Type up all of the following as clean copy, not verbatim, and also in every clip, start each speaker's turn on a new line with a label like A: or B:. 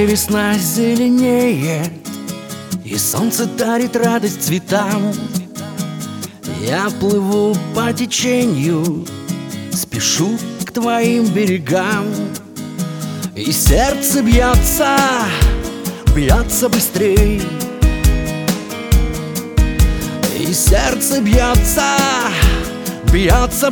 A: где весна зеленеет и солнце дарит радость цветам. Я плыву по течению, спешу к твоим берегам. И сердце бьется, бьется быстрей. И сердце бьется, бьется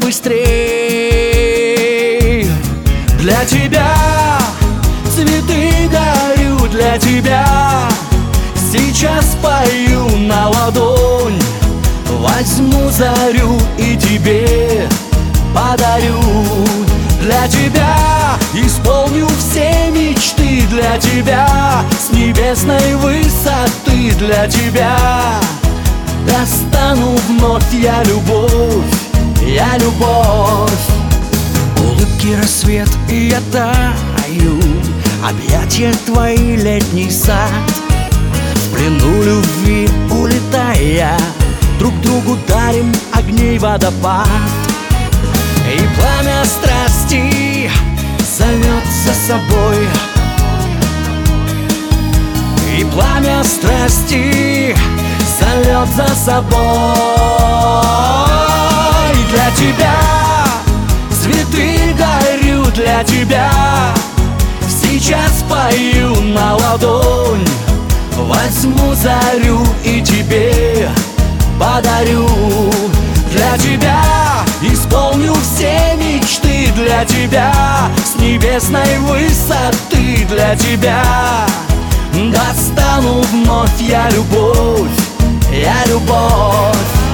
A: быстрей. Для тебя цветы дарю, для тебя сейчас пою на ладонь. Возьму зарю и тебе подарю. Для тебя исполню все мечты, для тебя с небесной высоты, для тебя достану вновь я любовь, я любовь. Улыбки рассвет, и я таю, объятия твои летний сад. В плену любви улетая, друг другу дарим огней водопад. И пламя страсти зовет за собой. И пламя страсти зовет за собой. Для тебя цветы горю, для тебя сейчас пою на ладонь. Возьму зарю и тебе подарю. Для тебя исполню все мечты, для тебя с небесной высоты, для тебя достану вновь я любовь, я любовь.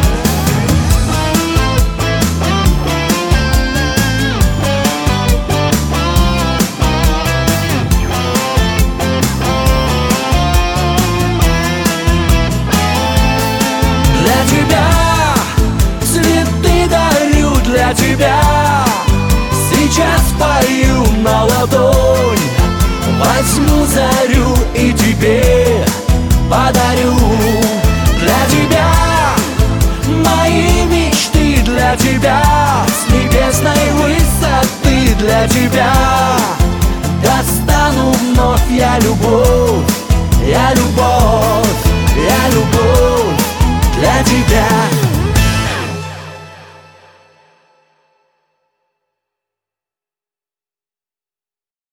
A: Для тебя цветы дарю, для тебя сейчас пою на ладонь. Возьму зарю и тебе подарю. Для тебя мои мечты, для тебя с небесной высоты, для тебя достану вновь я любовь, я любовь, я любовь. Для тебя